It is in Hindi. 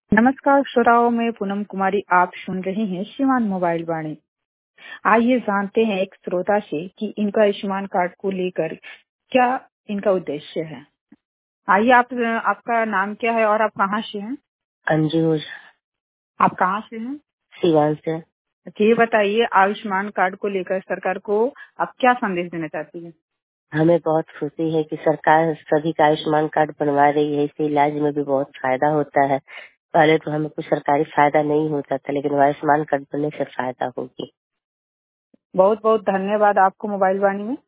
नमस्कार श्रोताओं, मैं पूनम कुमारी। आप सुन रहे हैं श्रीमान मोबाइल वाणी। आइए जानते हैं एक श्रोता से कि इनका आयुष्मान कार्ड को लेकर क्या इनका उद्देश्य है। आइए, आपका नाम क्या है और आप कहाँ से हैं? अंजू। आप कहाँ से हैं? सिवान से। ये बताइए, आयुष्मान कार्ड को लेकर सरकार को आप क्या संदेश देना चाहती हैं? हमें बहुत खुशी है कि सरकार सभी का आयुष्मान कार्ड बनवा रही है। इससे इलाज में भी बहुत फायदा होता है। पहले तो हमें कुछ सरकारी फायदा नहीं होता था, लेकिन आयुष्मान कार्ड बनने से फायदा होगी। बहुत बहुत धन्यवाद आपको मोबाइल वाणी में।